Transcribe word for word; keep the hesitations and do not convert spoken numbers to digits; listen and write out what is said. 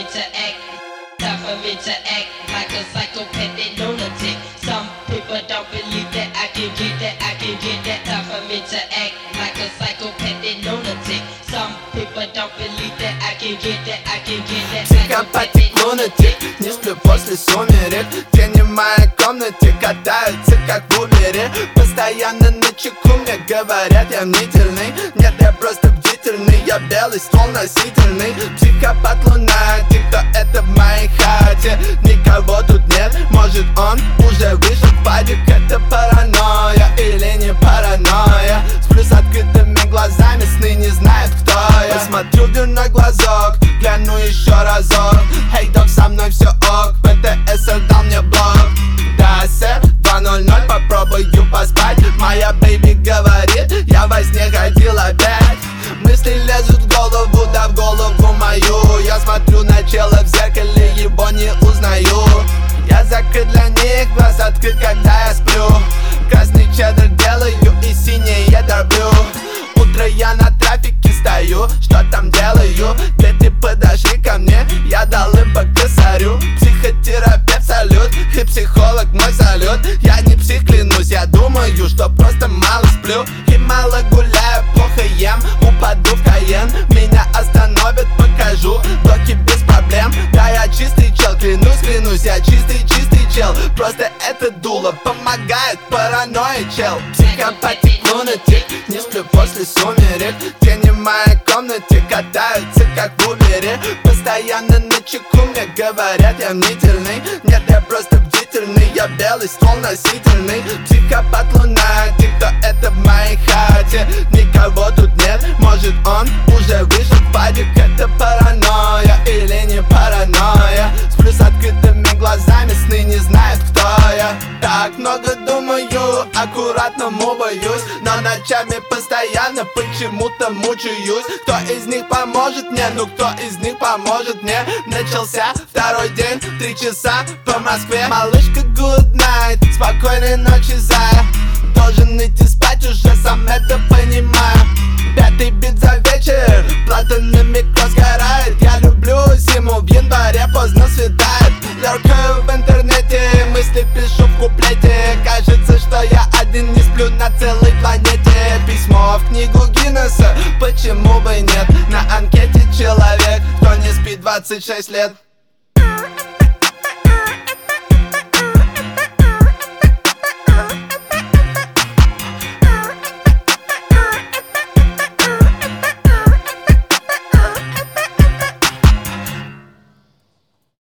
me to act, time for me to act like a psychopathic lunatic. Some people don't believe that I can get that, I can get that. Time for me to act like a psychopathic lunatic. Some people don't believe that I can get that, I can get that. Психопатик, лунатик, не сплю после сумерек. Тени в моей комнате катаются как в убере. Постоянно на чеку мне говорят, я мнительный. Нет, я просто бдительный, я белый ствол носительный. Психопат, лунатик, кто это в моей хате? Никого тут нет, может он уже вышел в падик. Это паранойя или не паранойя? Сплю с открытыми глазами, сны не знают, кто я. Посмотрю в дверной глазок, гляну еще разок. Эй, док, со мной все ок, ПТС дал мне блок. Да, сэр, два ноль ноль, попробую поспать. Моя бэйби говорит, я во сне ходил опять. Мысли лезут в голову, да в голову мою. Я смотрю на чела в зеркале, его не узнаю. Я закрыт для них, глаз открыт, когда я сплю. Красный чеддер делаю и синее дорблю. Утро я на трафике стою, что там делаю? Дети подошли ко мне, я дал им по косарю. Психотерапевт салют и психолог мой салют. Я не псих, клянусь, я думаю, что просто мало сплю и мало гуляю, плохо ем, упаду в Каен. Меня остановят, покажу, доки без проблем. Да, я чистый чел, клянусь, клянусь, я чистый, чистый чел. Просто это дуло помогает паранойя, чел. Психопатик, лунатик, не сплю после сумерек. Тени в моей комнате катаются как в убере. Постоянно на чеку мне говорят, я мнительный. Нет, я просто бдительный, я белый ствол носительный. Психопат, лунатик, кто это в моей хате? Никого тут нет, может он уже вышел в падик. Это паранойя или не паранойя? Сплю с открытыми глазами, сны не знают, кто я. Так много думаю, аккуратному боюсь, но ночами постоянно почему-то мучаюсь. Кто из них поможет мне? Ну кто из них поможет мне? Начался второй день, три часа по Москве. Малышка, good night, спокойной ночи, зая. Должен идти спать, уже сам это понимаю. Пятый бит за вечер, платанами класс сгорает. Я люблю зиму, в январе поздно светает. Лёркаю в интернете, мысли пишу в куплете. Кажется, что я один, не сплю на целой планете. Письмо в книгу Гиннесса, почему бы нет? На анкете человек, кто не спит двадцать шесть лет.